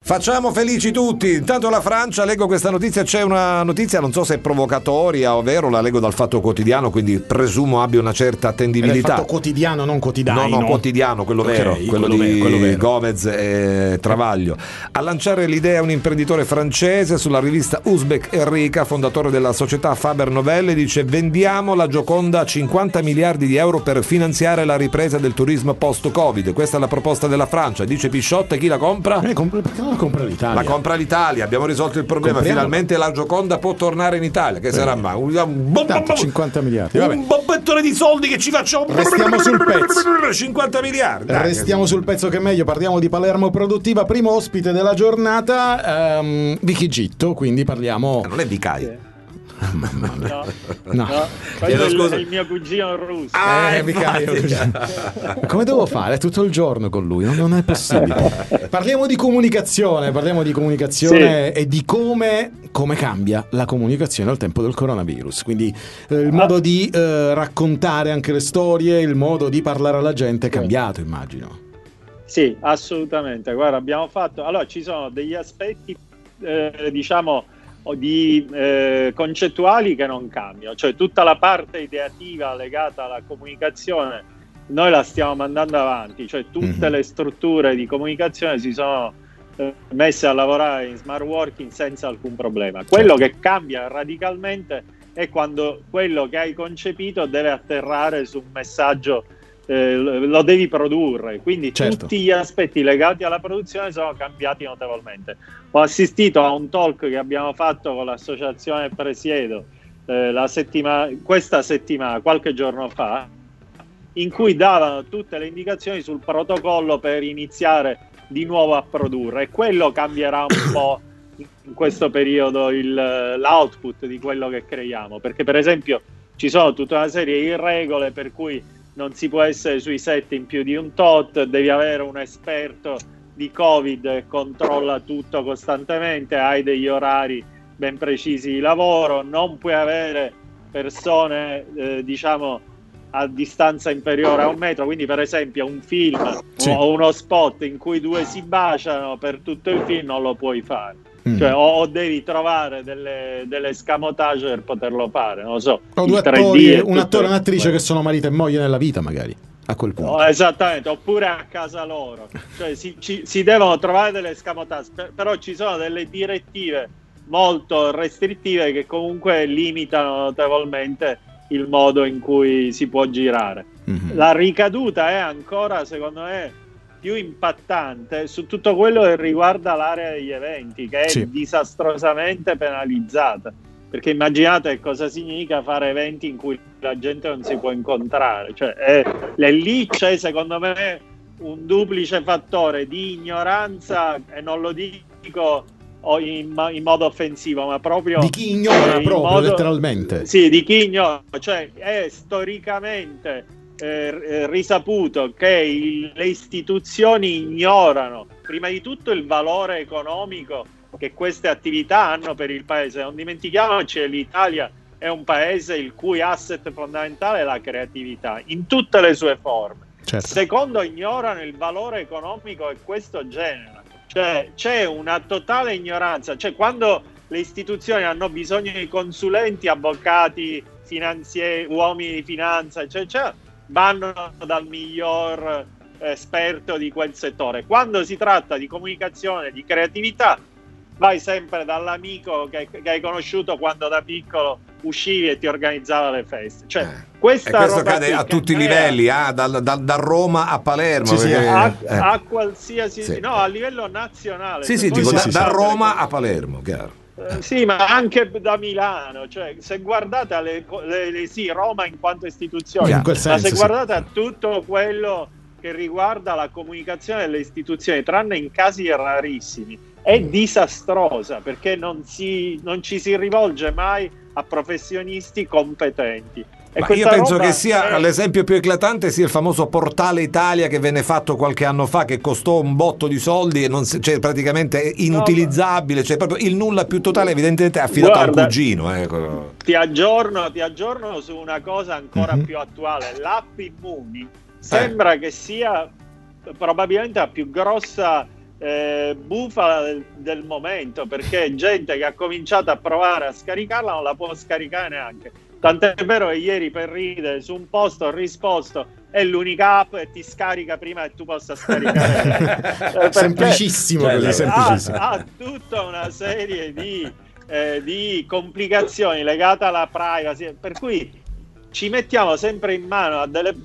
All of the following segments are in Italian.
Facciamo felici tutti. Intanto la Francia, leggo questa notizia, c'è una notizia, non so se è provocatoria o vero, la leggo dal Fatto Quotidiano, quindi presumo abbia una certa attendibilità. Fatto Quotidiano, non Quotidiano. No, Quotidiano, quello vero, quello di Gomez e Travaglio. A lanciare l'idea un imprenditore francese sulla rivista Uzbek Enrica, fondatore della società Faber Novelle, dice: vendiamo la Gioconda a 50 miliardi di euro per finanziare la ripresa del turismo post-Covid. Questa è la proposta della Francia, dice Pisciotta. Chi la compra? Perché non la compra l'Italia? La compra l'Italia, abbiamo risolto il problema. Compriamo. Finalmente la Gioconda può tornare in Italia. Che sarà mai? 50 miliardi. Un bobbettone di soldi che ci facciamo. Restiamo sul pezzo. 50 miliardi. Restiamo sul pezzo che è meglio. Parliamo di Palermo Produttiva. Primo ospite della giornata, Vicky Gitto. Quindi parliamo. Non è Vicai. No. Quello è il mio cugino russo. Come devo fare? Tutto il giorno con lui, non è possibile. Parliamo di comunicazione sì. E di come cambia la comunicazione al tempo del coronavirus. Quindi il modo di raccontare anche le storie, il modo di parlare alla gente è cambiato, immagino. Sì, assolutamente. Guarda, abbiamo fatto. Allora, ci sono degli aspetti, diciamo, concettuali che non cambiano, cioè tutta la parte ideativa legata alla comunicazione noi la stiamo mandando avanti, cioè tutte le strutture di comunicazione si sono messe a lavorare in smart working senza alcun problema. Quello che cambia radicalmente è quando quello che hai concepito deve atterrare su un messaggio, lo devi produrre, quindi tutti gli aspetti legati alla produzione sono cambiati notevolmente. Ho assistito a un talk che abbiamo fatto con l'associazione Presiedo questa settimana, qualche giorno fa, in cui davano tutte le indicazioni sul protocollo per iniziare di nuovo a produrre, e quello cambierà un po' in questo periodo l'output di quello che creiamo, perché per esempio ci sono tutta una serie di regole per cui non si può essere sui set in più di un tot, devi avere un esperto di Covid che controlla tutto costantemente, hai degli orari ben precisi di lavoro, non puoi avere persone diciamo a distanza inferiore a 1 metro, quindi per esempio un film o uno spot in cui 2 si baciano per tutto il film non lo puoi fare. Cioè, o devi trovare delle escamotage per poterlo fare, non lo so. O 2 attori, un attore e un'attrice che sono marito e moglie nella vita, magari a quel punto. Esattamente, oppure a casa loro. Cioè, si devono trovare delle escamotage, però ci sono delle direttive molto restrittive che comunque limitano notevolmente il modo in cui si può girare. La ricaduta è ancora, secondo me, più impattante su tutto quello che riguarda l'area degli eventi, che è disastrosamente penalizzata, perché immaginate cosa significa fare eventi in cui la gente non si può incontrare, cioè lì c'è secondo me un duplice fattore di ignoranza, e non lo dico in modo offensivo, ma proprio di chi ignora, letteralmente. Sì, di chi ignora, cioè è storicamente risaputo che le istituzioni ignorano prima di tutto il valore economico che queste attività hanno per il paese. Non dimentichiamoci che l'Italia è un paese il cui asset fondamentale è la creatività in tutte le sue forme. Secondo, ignorano il valore economico che questo genera, cioè c'è una totale ignoranza, cioè quando le istituzioni hanno bisogno di consulenti, avvocati, finanzieri, uomini di finanza, eccetera, vanno dal miglior esperto di quel settore. Quando si tratta di comunicazione, di creatività, vai sempre dall'amico che hai conosciuto quando da piccolo uscivi e ti organizzava le feste. Cioè, questo cade a tutti i livelli, da Roma a Palermo. A qualsiasi no, a livello nazionale. Da Roma a Palermo, chiaro. Sì, ma anche da Milano, cioè se guardate Roma in quanto istituzione, in quel senso, ma se guardate a tutto quello che riguarda la comunicazione delle istituzioni, tranne in casi rarissimi, è disastrosa, perché non ci si rivolge mai a professionisti competenti. Ma io penso che sia l'esempio più eclatante sia il famoso Portale Italia che venne fatto qualche anno fa, che costò un botto di soldi e cioè, praticamente è inutilizzabile, cioè proprio il nulla più totale, evidentemente affidato a un cugino. Ecco. Ti aggiorno su una cosa ancora più attuale. L'app Immuni sembra che sia probabilmente la più grossa bufala del momento, perché gente che ha cominciato a provare a scaricarla non la può scaricare neanche. Tant'è vero che ieri, per ridere, su un post ho risposto: è l'unica app e ti scarica prima che tu possa scaricare. Semplicissimo, così, semplicissimo. Ha tutta una serie di complicazioni legate alla privacy, per cui ci mettiamo sempre in mano a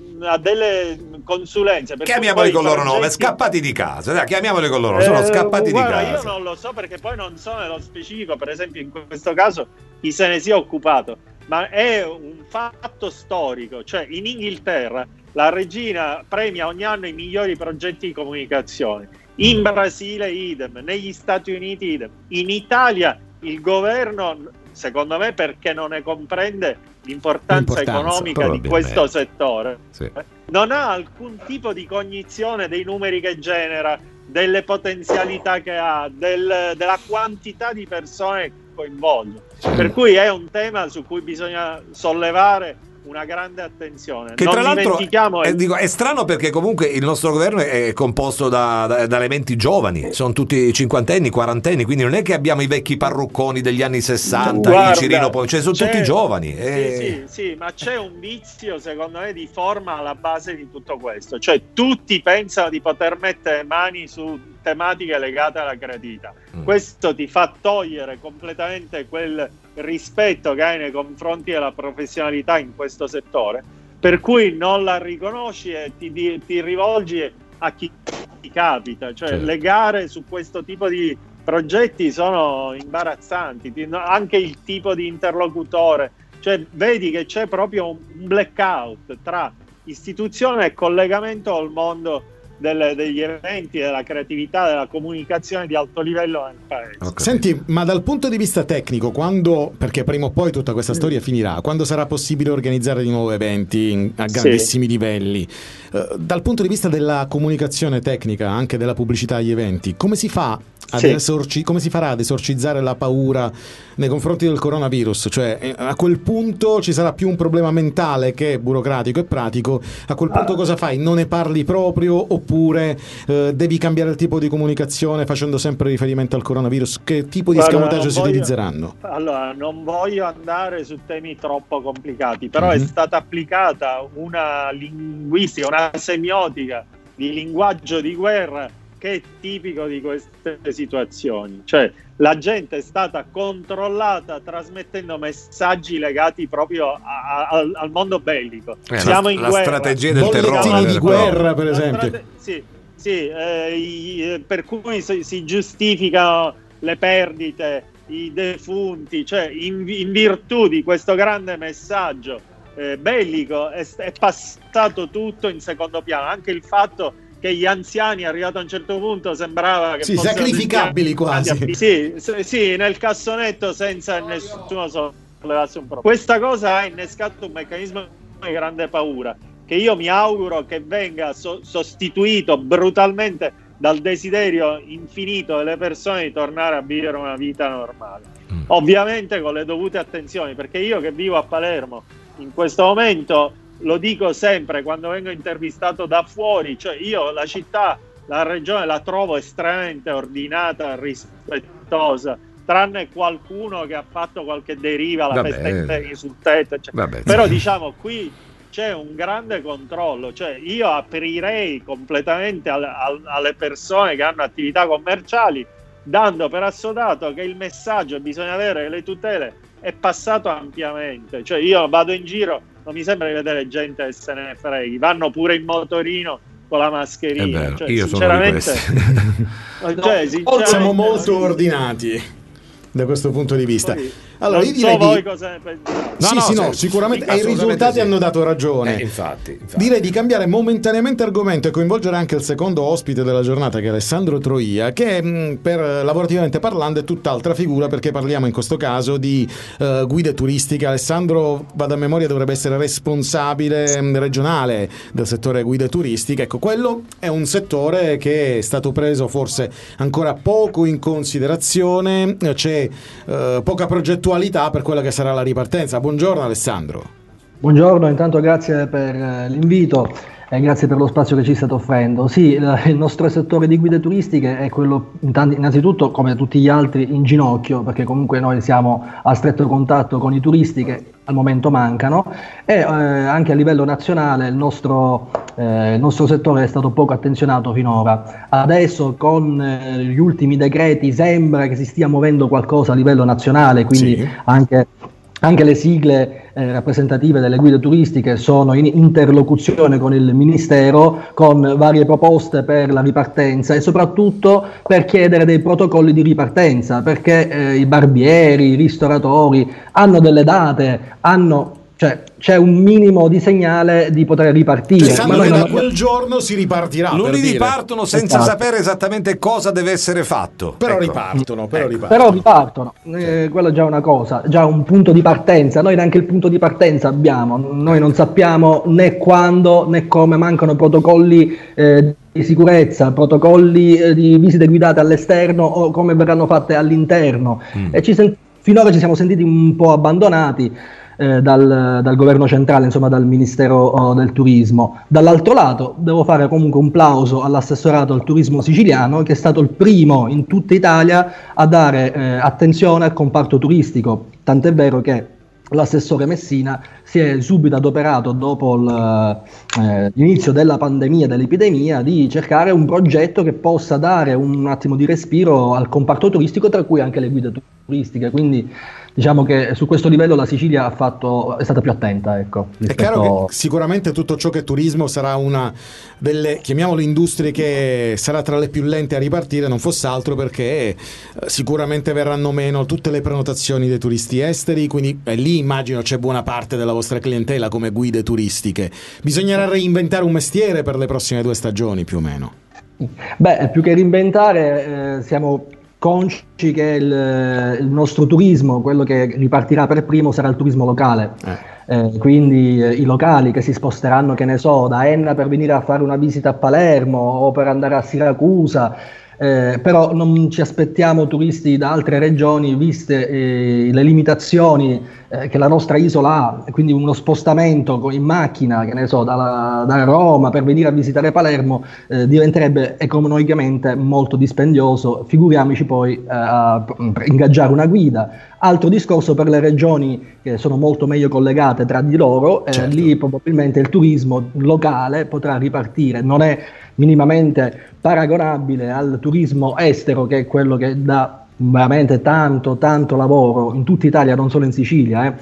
delle consulenze. Chiamiamoli con il loro nome, scappati di casa. Dai, chiamiamoli con il loro nome, sono scappati di casa. Io non lo so, perché poi non so nello specifico, per esempio in questo caso, chi se ne sia occupato, ma è un fatto storico. Cioè, in Inghilterra la regina premia ogni anno i migliori progetti di comunicazione, in Brasile idem, negli Stati Uniti idem, in Italia il governo, secondo me, perché non ne comprende l'importanza economica di questo settore, non ha alcun tipo di cognizione dei numeri che genera, delle potenzialità che ha, della quantità di persone che coinvolge. Per cui è un tema su cui bisogna sollevare una grande attenzione. Che tra l'altro è strano, perché comunque il nostro governo è composto da elementi giovani, sono tutti cinquantenni, quarantenni, quindi non è che abbiamo i vecchi parrucconi degli anni 60. Guarda, i Cirino, cioè sono tutti giovani. Sì, ma c'è un vizio, secondo me, di forma alla base di tutto questo. Cioè tutti pensano di poter mettere mani su tematiche legate alla creatività. Questo ti fa togliere completamente quel rispetto che hai nei confronti della professionalità in questo settore, per cui non la riconosci e ti rivolgi a chi ti capita. Cioè le gare su questo tipo di progetti sono imbarazzanti, anche il tipo di interlocutore, cioè vedi che c'è proprio un blackout tra istituzione e collegamento al mondo degli eventi, della creatività, della comunicazione di alto livello nel paese. Okay. Senti, ma dal punto di vista tecnico, quando, perché prima o poi tutta questa storia finirà, quando sarà possibile organizzare di nuovo eventi a grandissimi livelli, dal punto di vista della comunicazione tecnica, anche della pubblicità agli eventi, come si fa come si farà ad esorcizzare la paura nei confronti del coronavirus? Cioè, a quel punto ci sarà più un problema mentale che burocratico e pratico. A quel punto cosa fai? Non ne parli proprio, oppure devi cambiare il tipo di comunicazione facendo sempre riferimento al coronavirus? Che tipo di scamotage si utilizzeranno? Allora, non voglio andare su temi troppo complicati, però è stata applicata una linguistica, una semiotica di linguaggio di guerra che è tipico di queste situazioni. Cioè, la gente è stata controllata trasmettendo messaggi legati proprio al mondo bellico. Siamo in guerra. Strategia del terrore di guerra, per esempio. Per cui si giustificano le perdite, i defunti, cioè in virtù di questo grande messaggio bellico è passato tutto in secondo piano. Anche il fatto che gli anziani, arrivato a un certo punto, sembrava che fossero sacrificabili quasi. Sì, nel cassonetto senza nessuno sollevasse un problema. Questa cosa ha innescato un meccanismo di grande paura, che io mi auguro che venga sostituito brutalmente dal desiderio infinito delle persone di tornare a vivere una vita normale. Ovviamente con le dovute attenzioni, perché io che vivo a Palermo in questo momento, lo dico sempre quando vengo intervistato da fuori, cioè io la città, la regione la trovo estremamente ordinata, rispettosa, tranne qualcuno che ha fatto qualche deriva, la festa sul tetto, però diciamo qui c'è un grande controllo. Cioè io aprirei completamente alle persone che hanno attività commerciali, dando per assodato che il messaggio bisogna avere le tutele è passato ampiamente. Cioè io vado in giro, non mi sembra di vedere gente che se ne freghi, vanno pure in motorino con la mascherina. Cioè, io sinceramente siamo molto ordinati da questo punto di vista. Allora, non so voi cosa pensate. Sicuramente, e i risultati hanno dato ragione. Infatti. Direi di cambiare momentaneamente argomento e coinvolgere anche il secondo ospite della giornata, che è Alessandro Troia, che lavorativamente parlando è tutt'altra figura, perché parliamo in questo caso di guide turistiche. Alessandro, vado a memoria, dovrebbe essere responsabile regionale del settore guide turistiche. Ecco, quello è un settore che è stato preso forse ancora poco in considerazione, c'è poca progettualità per quella che sarà la ripartenza. Buongiorno Alessandro. Buongiorno, intanto grazie per l'invito. Grazie per lo spazio che ci state offrendo. Sì, il nostro settore di guide turistiche è quello, innanzitutto, come tutti gli altri, in ginocchio, perché comunque noi siamo a stretto contatto con i turisti che al momento mancano, e anche a livello nazionale il nostro settore è stato poco attenzionato finora. Adesso con gli ultimi decreti sembra che si stia muovendo qualcosa a livello nazionale, quindi sì. Anche le sigle rappresentative delle guide turistiche sono in interlocuzione con il Ministero con varie proposte per la ripartenza e soprattutto per chiedere dei protocolli di ripartenza, perché i barbieri, i ristoratori hanno delle date, c'è un minimo di segnale di poter ripartire. Sanno che da quel giorno si ripartirà. Lunedì partono senza sapere esattamente cosa deve essere fatto. Però ripartono. Quella è già una cosa, già un punto di partenza. Noi neanche il punto di partenza abbiamo. Noi non sappiamo né quando né come, mancano protocolli di sicurezza, protocolli di visite guidate all'esterno o come verranno fatte all'interno. E finora ci siamo sentiti un po' abbandonati dal governo centrale, insomma dal Ministero del Turismo. Dall'altro lato devo fare comunque un plauso all'assessorato al turismo siciliano, che è stato il primo in tutta Italia a dare attenzione al comparto turistico, tant'è vero che l'assessore Messina si è subito adoperato dopo l'inizio della pandemia, dell'epidemia, di cercare un progetto che possa dare un attimo di respiro al comparto turistico, tra cui anche le guide turistiche, quindi diciamo che su questo livello la Sicilia è stata più attenta, ecco. È chiaro che sicuramente tutto ciò che è turismo sarà una delle, chiamiamolo, industrie che sarà tra le più lente a ripartire, non fosse altro perché sicuramente verranno meno tutte le prenotazioni dei turisti esteri, quindi lì immagino c'è buona parte della vostra clientela come guide turistiche. Bisognerà reinventare un mestiere per le prossime 2 stagioni più o meno. Beh, più che reinventare, siamo consci che il nostro turismo, quello che ripartirà per primo, sarà il turismo locale. Quindi i locali che si sposteranno, che ne so, da Enna per venire a fare una visita a Palermo o per andare a Siracusa, però non ci aspettiamo turisti da altre regioni, viste le limitazioni che la nostra isola ha, quindi uno spostamento in macchina, che ne so, da Roma per venire a visitare Palermo diventerebbe economicamente molto dispendioso, figuriamoci poi a ingaggiare una guida. Altro discorso per le regioni che sono molto meglio collegate tra di loro, certo. Lì probabilmente il turismo locale potrà ripartire, non è minimamente paragonabile al turismo estero, che è quello che dà veramente tanto lavoro in tutta Italia, non solo in Sicilia.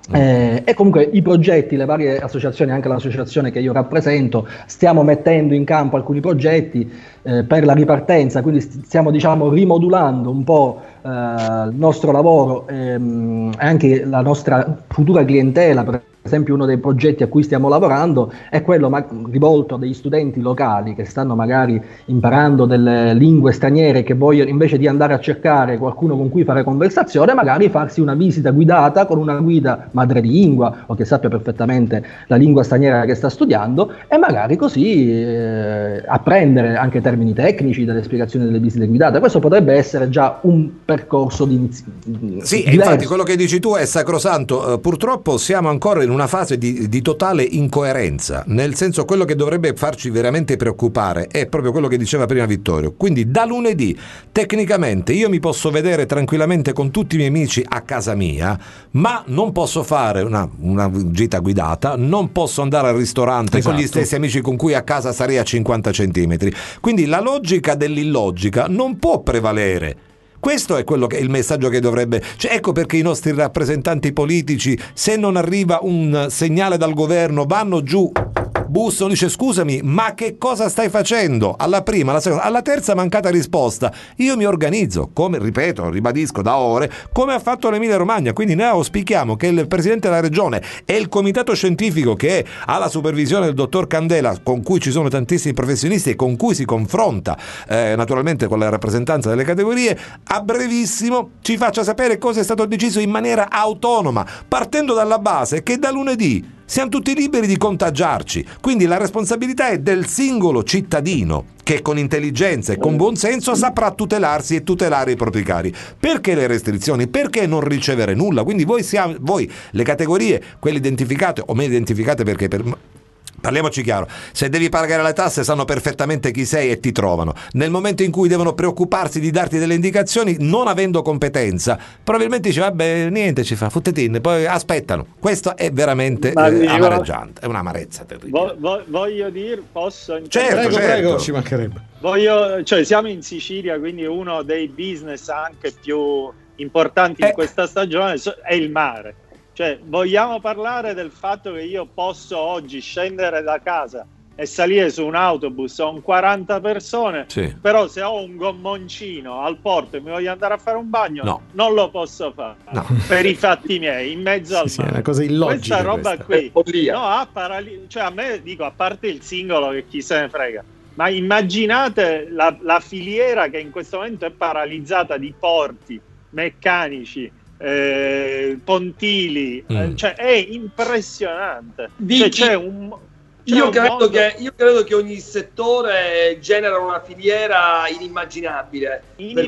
E comunque i progetti, le varie associazioni, anche l'associazione che io rappresento, stiamo mettendo in campo alcuni progetti per la ripartenza, quindi stiamo rimodulando un po' il nostro lavoro e anche la nostra futura clientela. Per esempio, uno dei progetti a cui stiamo lavorando è quello rivolto a degli studenti locali che stanno magari imparando delle lingue straniere, che vogliono, invece di andare a cercare qualcuno con cui fare conversazione, magari farsi una visita guidata con una guida madrelingua o che sappia perfettamente la lingua straniera che sta studiando, e magari così apprendere anche termini tecnici delle spiegazioni delle visite guidate. Questo potrebbe essere già un percorso sì, e infatti quello che dici tu è sacrosanto. Purtroppo siamo ancora in una fase di totale incoerenza, nel senso, quello che dovrebbe farci veramente preoccupare è proprio quello che diceva prima Vittorio. Quindi da lunedì tecnicamente io mi posso vedere tranquillamente con tutti i miei amici a casa mia, ma non posso fare una gita guidata, non posso andare al ristorante, esatto, con gli stessi amici con cui a casa sarei a 50 centimetri. Quindi la logica dell'illogica non può prevalere. Questo è quello che è il messaggio che dovrebbe, ecco perché i nostri rappresentanti politici, se non arriva un segnale dal governo, vanno giù, bussano, dice scusami, ma che cosa stai facendo? Alla prima, alla seconda, alla terza mancata risposta io mi organizzo, come, ripeto, ribadisco da ore, come ha fatto l'Emilia Romagna. Quindi noi auspichiamo che il Presidente della Regione e il Comitato Scientifico, che ha la supervisione del dottor Candela, con cui ci sono tantissimi professionisti e con cui si confronta naturalmente con la rappresentanza delle categorie, a brevissimo ci faccia sapere cosa è stato deciso in maniera autonoma, partendo dalla base che da lunedì siamo tutti liberi di contagiarci. Quindi la responsabilità è del singolo cittadino, che con intelligenza e con buon senso saprà tutelarsi e tutelare i propri cari. Perché le restrizioni? Perché non ricevere nulla? Quindi voi le categorie, quelle identificate o meno identificate, perché Parliamoci chiaro, se devi pagare le tasse sanno perfettamente chi sei e ti trovano. Nel momento in cui devono preoccuparsi di darti delle indicazioni, non avendo competenza, probabilmente dice vabbè niente ci fa, futtetine, poi aspettano. Questo è veramente amareggiante, è un'amarezza terribile. Voglio dire, posso? Certo, prego, ci mancherebbe. Siamo in Sicilia, quindi uno dei business anche più importanti in questa stagione è il mare. Cioè, vogliamo parlare del fatto che io posso oggi scendere da casa e salire su un autobus con 40 persone, però se ho un gommoncino al porto e mi voglio andare a fare un bagno, non lo posso fare per i fatti miei, in mezzo al mare. È una cosa illogica. Questa roba qui, cioè a me, dico, a parte il singolo che chi se ne frega, ma immaginate la filiera che in questo momento è paralizzata di porti, meccanici, pontili, cioè è impressionante. Io credo che ogni settore genera una filiera inimmaginabile.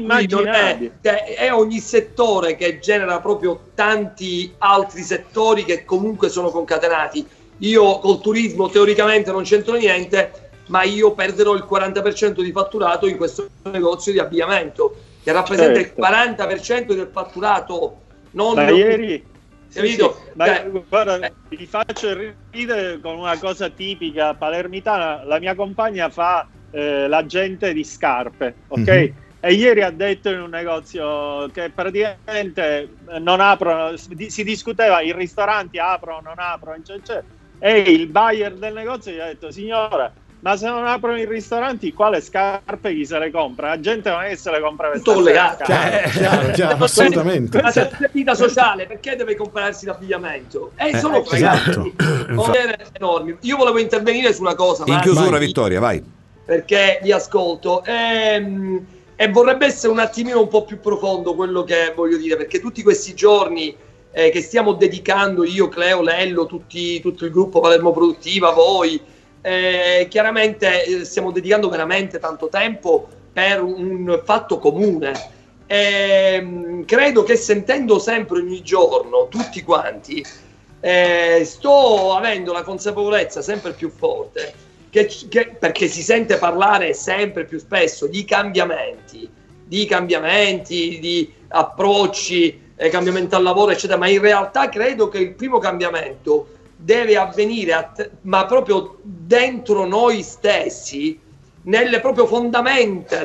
È ogni settore che genera proprio tanti altri settori che comunque sono concatenati. Io col turismo teoricamente non c'entro niente, ma io perderò il 40% di fatturato in questo negozio di abbigliamento, che rappresenta il 40% del fatturato. Ieri guarda, vi faccio ridere con una cosa tipica palermitana. La mia compagna fa l'agente di scarpe, ok? E ieri ha detto in un negozio che praticamente non aprono, si discuteva, i ristoranti aprono, non aprono, e il buyer del negozio gli ha detto: signora, ma se non aprono i ristoranti, quale scarpe chi se le compra? La gente non è che se le compra per tutto collegato. Chiaro, assolutamente. Ma se c'è vita sociale, perché deve comprarsi l'abbigliamento? Sono fregati. Enormi. Io volevo intervenire su una cosa. In chiusura, Vittoria, vai. Perché vi ascolto. E vorrebbe essere un attimino un po' più profondo quello che voglio dire, perché tutti questi giorni che stiamo dedicando, io, Cleo, Lello, tutto il gruppo Palermo Produttiva, voi, chiaramente stiamo dedicando veramente tanto tempo per un fatto comune. Credo che sentendo sempre ogni giorno tutti quanti, sto avendo la consapevolezza sempre più forte perché si sente parlare sempre più spesso di cambiamenti, di approcci, cambiamento al lavoro, eccetera, ma in realtà credo che il primo cambiamento deve avvenire ma proprio dentro noi stessi, nelle proprio fondamenta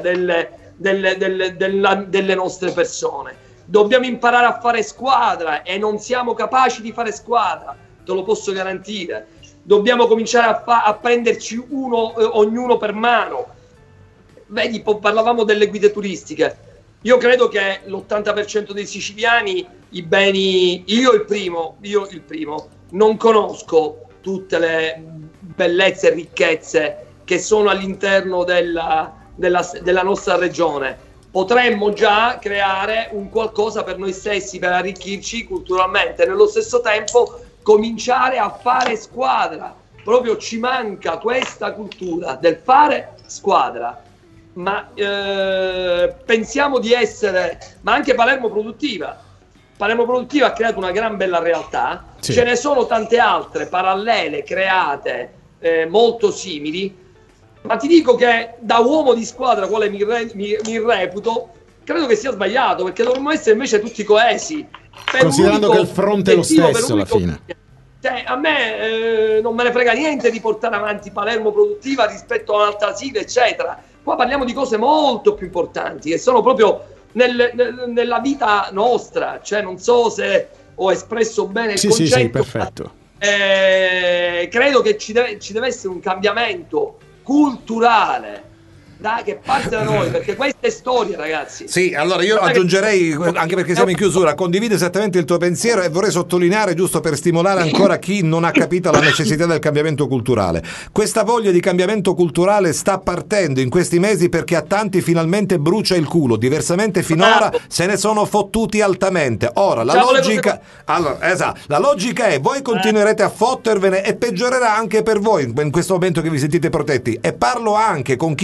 delle nostre persone. Dobbiamo imparare a fare squadra e non siamo capaci di fare squadra, te lo posso garantire. Dobbiamo cominciare a prenderci ognuno per mano. Vedi, parlavamo delle guide turistiche. Io credo che l'80% dei siciliani, i beni, io il primo, non conosco tutte le bellezze e ricchezze che sono all'interno della nostra regione. Potremmo già creare un qualcosa per noi stessi, per arricchirci culturalmente, nello stesso tempo cominciare a fare squadra. Proprio ci manca questa cultura del fare squadra. Ma pensiamo di essere, ma anche Palermo Produttiva ha creato una gran bella realtà, ce ne sono tante altre parallele create molto simili, ma ti dico che da uomo di squadra, quale mi reputo, credo che sia sbagliato, perché dovremmo essere invece tutti coesi, considerando che il fronte è lo stesso alla fine. Cioè, a me non me ne frega niente di portare avanti Palermo Produttiva rispetto a un'altra sigla, eccetera. Qua parliamo di cose molto più importanti, che sono proprio nella vita nostra. Cioè, non so se ho espresso bene il concetto. Sì, perfetto. Credo che ci deve essere un cambiamento culturale che parte da noi, perché questa è storia, ragazzi. Sì, allora io aggiungerei, anche perché siamo in chiusura, condivido esattamente il tuo pensiero e vorrei sottolineare, giusto per stimolare ancora chi non ha capito la necessità del cambiamento culturale. Questa voglia di cambiamento culturale sta partendo in questi mesi perché a tanti finalmente brucia il culo, diversamente finora se ne sono fottuti altamente. Ora la logica è: voi continuerete a fottervene e peggiorerà anche per voi in questo momento che vi sentite protetti, e parlo anche con chi ha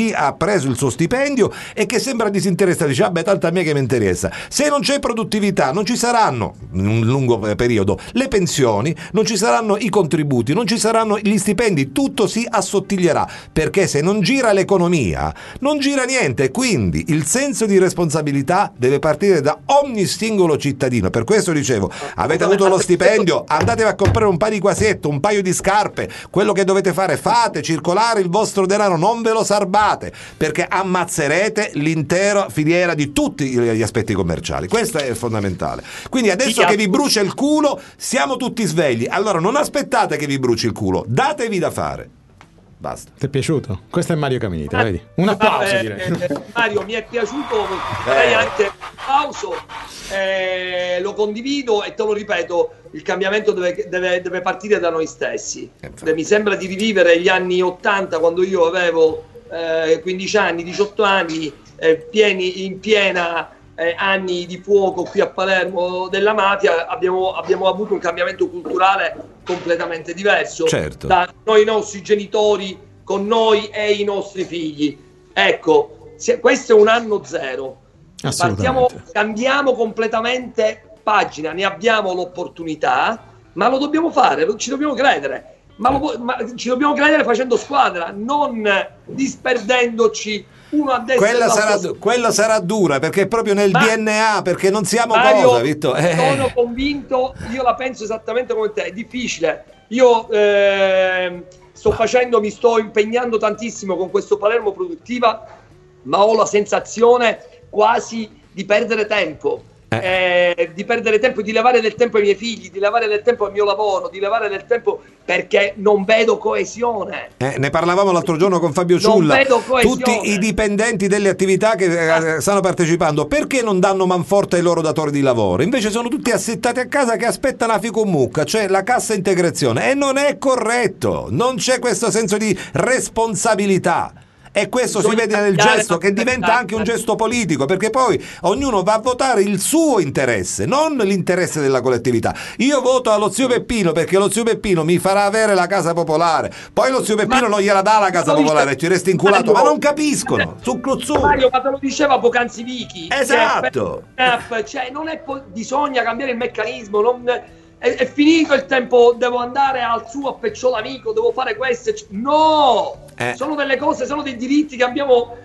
preso il suo stipendio e che sembra disinteressato, dice vabbè tanto a me che mi interessa. Se non c'è produttività non ci saranno in un lungo periodo le pensioni, non ci saranno i contributi, non ci saranno gli stipendi, tutto si assottiglierà, perché se non gira l'economia non gira niente. Quindi il senso di responsabilità deve partire da ogni singolo cittadino. Per questo dicevo, avete avuto lo stipendio, andatevi a comprare un paio di quasietto, un paio di scarpe, quello che dovete fare, fate circolare il vostro denaro, non ve lo sarbate, perché ammazzerete l'intera filiera di tutti gli aspetti commerciali. Questo è fondamentale. Quindi adesso che vi brucia il culo siamo tutti svegli, allora non aspettate che vi bruci il culo, datevi da fare. Basta. Ti è piaciuto? Questo è Mario Caminita, vedi? Un applauso, direi. Mario, mi è piaciuto, farei anche un applauso, lo condivido e te lo ripeto, il cambiamento deve partire da noi stessi. Mi sembra di rivivere gli anni 80, quando io avevo 15 anni, 18 anni, in piena anni di fuoco qui a Palermo della mafia. Abbiamo avuto un cambiamento culturale completamente diverso, certo, da noi, i nostri genitori con noi e i nostri figli. Ecco, questo è un anno zero, cambiamo completamente pagina, ne abbiamo l'opportunità, ma lo dobbiamo fare, ci dobbiamo credere, ma ci dobbiamo credere facendo squadra, non disperdendoci uno a destra. Quella sarà dura, perché è proprio nel DNA, perché non siamo Mario, cosa, Vitto? Sono convinto, io la penso esattamente come te, è difficile. Io mi sto impegnando tantissimo con questo Palermo Produttiva, ma ho la sensazione quasi di perdere tempo. Di levare del tempo ai miei figli, di levare del tempo al mio lavoro, di levare del tempo, perché non vedo coesione. Ne parlavamo l'altro giorno con Fabio Ciulla. Tutti i dipendenti delle attività che stanno partecipando, perché non danno manforte ai loro datori di lavoro? Invece sono tutti assettati a casa che aspettano la ficomucca, cioè la cassa integrazione, e non è corretto, non c'è questo senso di responsabilità. E questo si vede nel gesto, che diventa anche un gesto politico, perché poi ognuno va a votare il suo interesse, non l'interesse della collettività. Io voto allo zio Peppino perché lo zio Peppino mi farà avere la casa popolare, poi lo zio Peppino non gliela dà la casa popolare e ci resti inculato. Ma non capiscono, Mario, ma te lo diceva poc'anzi Vicky. Esatto. Cioè, bisogna cambiare il meccanismo, è finito il tempo, devo andare al suo a Pecciola Amico, devo fare questo. No! Sono delle cose, sono dei diritti che abbiamo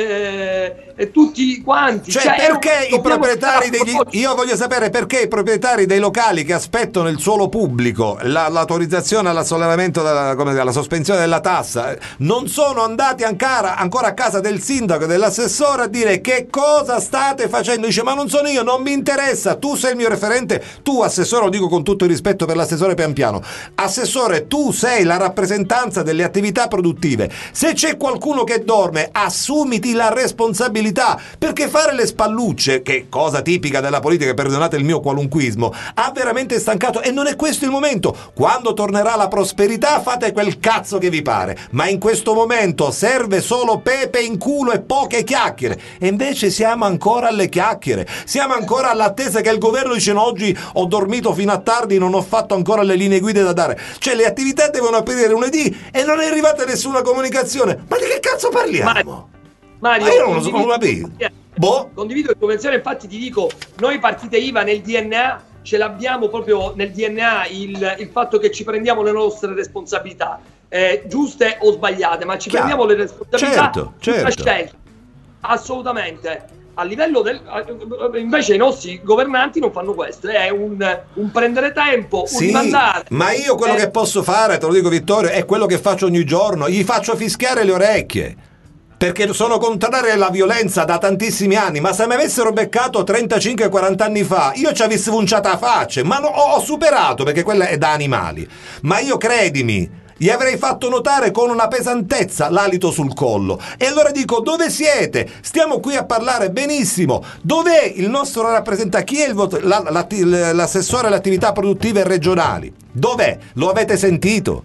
tutti quanti. Cioè perché i proprietari io voglio sapere perché i proprietari dei locali che aspettano il suolo pubblico, l'autorizzazione alla sollevamento alla sospensione della tassa, non sono andati ancora a casa del sindaco e dell'assessore a dire che cosa state facendo. Dice: ma non sono io, non mi interessa, tu sei il mio referente, tu assessore, lo dico con tutto il rispetto per l'assessore Pianpiano, assessore, tu sei la rappresentanza delle attività produttive. Se c'è qualcuno che dorme, assumiti la responsabilità, perché fare le spallucce, che è cosa tipica della politica, perdonate il mio qualunquismo, ha veramente stancato, e non è questo il momento. Quando tornerà la prosperità fate quel cazzo che vi pare, ma in questo momento serve solo pepe in culo e poche chiacchiere, e invece siamo ancora alle chiacchiere, siamo ancora all'attesa che il governo dice: no, oggi ho dormito fino a tardi, non ho fatto ancora le linee guida da dare. Cioè le attività devono aprire lunedì e non è arrivata nessuna comunicazione. Ma di che cazzo parliamo? Mario, io non lo capisco. Condivido il tuo pensiero, infatti ti dico, noi partite IVA nel DNA ce l'abbiamo proprio nel DNA, il fatto che ci prendiamo le nostre responsabilità, giuste o sbagliate, ma ci prendiamo le responsabilità, certo. Scelta. Assolutamente. A livello invece i nostri governanti non fanno questo, è un prendere tempo, un rimandare. Ma io quello che posso fare, te lo dico Vittorio, è quello che faccio ogni giorno, gli faccio fischiare le orecchie, perché sono contrario alla violenza da tantissimi anni, ma se mi avessero beccato 35-40 anni fa io ci avessi vunciata a faccia, ma ho superato, perché quella è da animali, ma io, credimi, gli avrei fatto notare con una pesantezza l'alito sul collo. E allora dico: dove siete? Stiamo qui a parlare benissimo. Dov'è il nostro rappresentante? Chi è l'assessore alle attività produttive regionali? Dov'è? Lo avete sentito?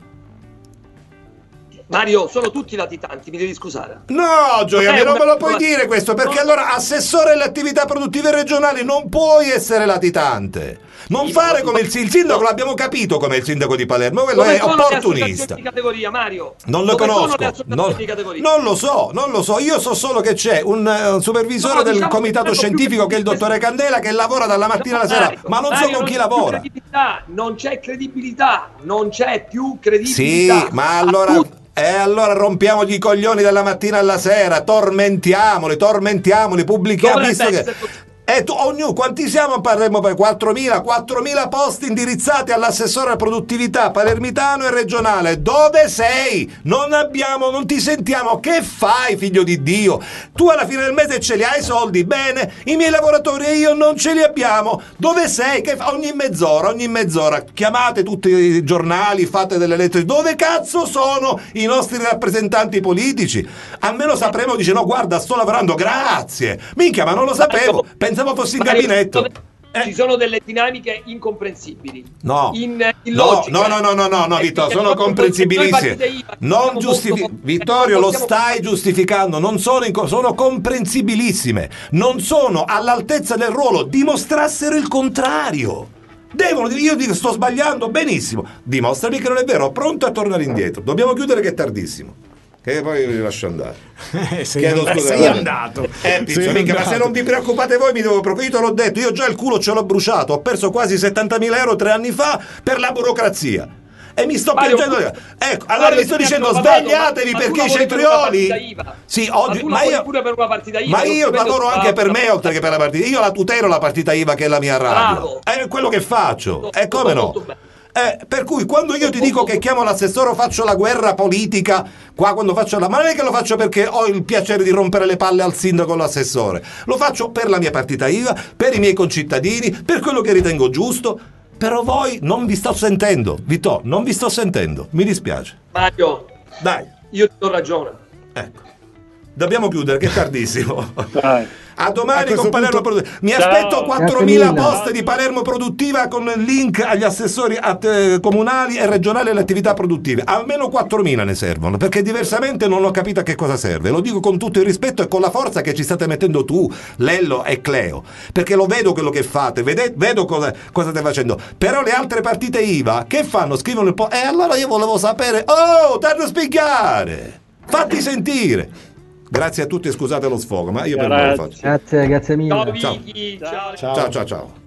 Mario, sono tutti latitanti, mi devi scusare. No, Gioia, non me lo puoi dire questo, perché allora assessore alle attività produttive regionali non puoi essere latitante. Non fare come il sindaco, l'abbiamo capito come il sindaco di Palermo, quello è opportunista. Di categoria, Mario? Non lo conosco, non lo so, io so solo che c'è un supervisore del comitato scientifico che è il dottore Candela che lavora dalla mattina alla sera, ma non so con chi lavora. Non c'è credibilità, non c'è più credibilità. Sì, ma allora rompiamogli i coglioni dalla mattina alla sera, tormentiamoli, pubblichiamo, visto che... quanti siamo? Parleremo per 4.000 posti indirizzati all'assessore alla produttività palermitano e regionale. Dove sei? Non ti sentiamo. Che fai, figlio di Dio? Tu alla fine del mese ce li hai i soldi? Bene, i miei lavoratori e io non ce li abbiamo. Dove sei? Ogni mezz'ora chiamate tutti i giornali, fate delle lettere. Dove cazzo sono i nostri rappresentanti politici? Almeno sapremo, dice, no, guarda, sto lavorando, grazie. Minchia, ma non lo sapevo. Pensavo fossi in gabinetto. Ci sono delle dinamiche incomprensibili. No, Vittorio, sono comprensibilissime. Vittorio, lo stai giustificando. Non sono comprensibilissime. Non sono all'altezza del ruolo. Dimostrassero il contrario. Io dico sto sbagliando, benissimo. Dimostrami che non è vero. Pronto a tornare indietro. Dobbiamo chiudere che è tardissimo. Che poi vi lascio andare. Sei andato. Ma se non vi preoccupate voi mi devo preoccupare. Io te l'ho detto, io già il culo ce l'ho bruciato. Ho perso quasi 70.000 euro 3 anni fa per la burocrazia. E mi sto piangendo. Ecco, allora vi sto dicendo svegliatevi perché i cetrioli. Sì, oggi, ma io lavoro anche per me oltre che per la partita. Io la tutelo la partita IVA che è la mia radio. È quello che faccio. E come no? Per cui quando io ti dico che chiamo l'assessore o faccio la guerra politica qua quando faccio ma non è che lo faccio perché ho il piacere di rompere le palle al sindaco o all'assessore, lo faccio per la mia partita IVA, per i miei concittadini, per quello che ritengo giusto. Però voi non vi sto sentendo, Vittorio, non vi sto sentendo, mi dispiace. Mario, dai, io ti do ragione. Ecco, dobbiamo chiudere che è tardissimo. Dai. A domani con Palermo Produttiva. Mi aspetto 4.000 post di Palermo Produttiva con il link agli assessori comunali e regionali alle attività produttive. Almeno 4.000 ne servono, perché diversamente non ho capito a che cosa serve. Lo dico con tutto il rispetto e con la forza che ci state mettendo tu, Lello e Cleo, perché lo vedo quello che fate, vedo cosa state facendo. Però le altre partite IVA che fanno? Scrivono il po'. E allora io volevo sapere. Oh, danno a spiegare! Fatti sentire! Grazie a tutti, scusate lo sfogo, ma io per me lo faccio. Grazie mille. Ciao Vicky, ciao. Ciao.